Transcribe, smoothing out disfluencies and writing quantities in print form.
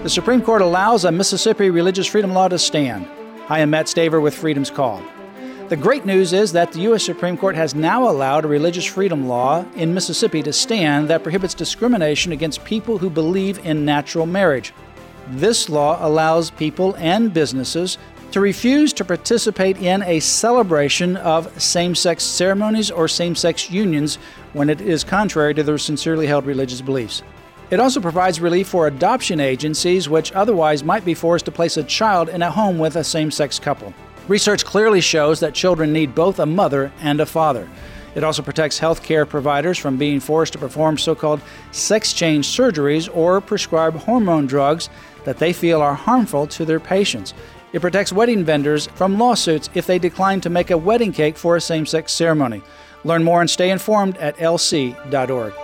The Supreme Court allows a Mississippi religious freedom law to stand. Hi, I'm Matt Staver with Freedom's Call. The great news is that the U.S. Supreme Court has now allowed a religious freedom law in Mississippi to stand that prohibits discrimination against people who believe in natural marriage. This law allows people and businesses to refuse to participate in a celebration of same-sex ceremonies or same-sex unions when it is contrary to their sincerely held religious beliefs. It also provides relief for adoption agencies which otherwise might be forced to place a child in a home with a same-sex couple. Research clearly shows that children need both a mother and a father. It also protects healthcare providers from being forced to perform so-called sex change surgeries or prescribe hormone drugs that they feel are harmful to their patients. It protects wedding vendors from lawsuits if they decline to make a wedding cake for a same-sex ceremony. Learn more and stay informed at lc.org.